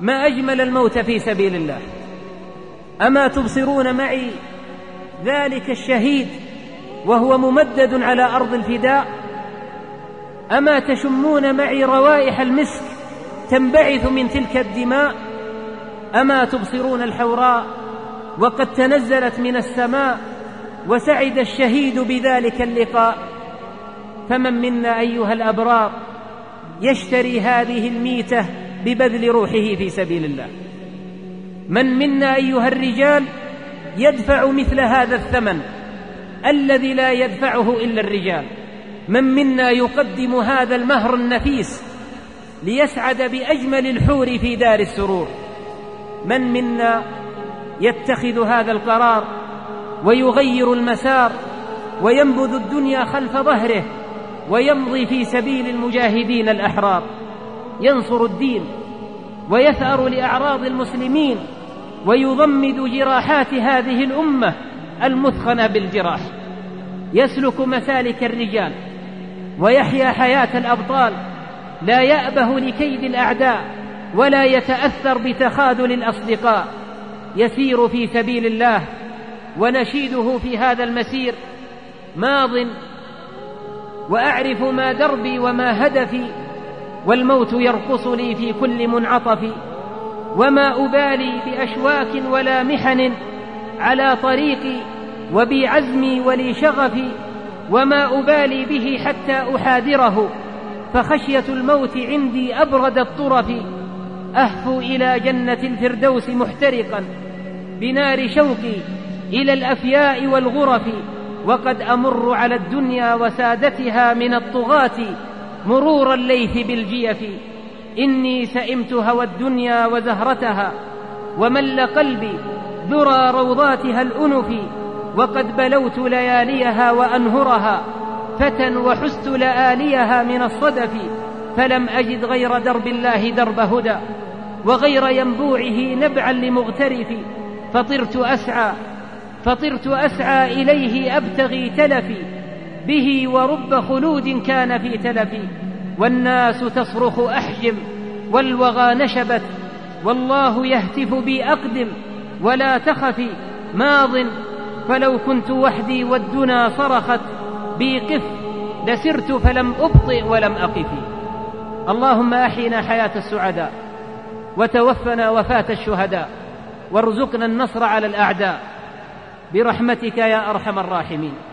ما أجمل الموت في سبيل الله. أما تبصرون معي ذلك الشهيد وهو ممدد على أرض الفداء؟ أما تشمون معي روائح المسك تنبعث من تلك الدماء؟ أما تبصرون الحوراء وقد تنزلت من السماء وسعد الشهيد بذلك اللقاء؟ فمن منا أيها الأبرار يشتري هذه الميتة ببذل روحه في سبيل الله؟ من منا أيها الرجال يدفع مثل هذا الثمن الذي لا يدفعه إلا الرجال؟ من منا يقدم هذا المهر النفيس ليسعد بأجمل الحور في دار السرور؟ من منا يتخذ هذا القرار ويغير المسار وينبذ الدنيا خلف ظهره ويمضي في سبيل المجاهدين الأحرار، ينصر الدين ويثأر لأعراض المسلمين ويضمد جراحات هذه الأمة المثخنة بالجراح، يسلك مسالك الرجال ويحيا حياة الأبطال، لا يأبه لكيد الأعداء ولا يتأثر بتخاذل الأصدقاء، يسير في سبيل الله ونشيده في هذا المسير ماض وأعرف ما دربي وما هدفي، والموت يرقص لي في كل منعطف، وما أبالي بأشواك ولا محن على طريقي وبعزمي ولي شغفي، وما أبالي به حتى أحاذره، فخشية الموت عندي أبرد الطرف، أهفو إلى جنة الفردوس محترقا بنار شوقي إلى الأفياء والغرف، وقد أمر على الدنيا وسادتها من الطغاة مرور الليث بالجيف، إني سئمت هوى الدنيا وزهرتها ومل قلبي ذرى روضاتها الأنف، وقد بلوت لياليها وأنهرها فتى وحست لآليها من الصدف، فلم أجد غير درب الله درب هدى وغير ينبوعه نبعا لمغترف، فطرت أسعى إليه أبتغي تلفي به، ورب خلود كان في تلفي، والناس تصرخ أحجم والوغى نشبت، والله يهتف بي أقدم ولا تخفي ماض، فلو كنت وحدي والدنا صرخت بي قف، لسرت فلم أبطئ ولم أقف. اللهم أحينا حياة السعداء وتوفنا وفاة الشهداء، وارزقنا النصر على الأعداء برحمتك يا أرحم الراحمين.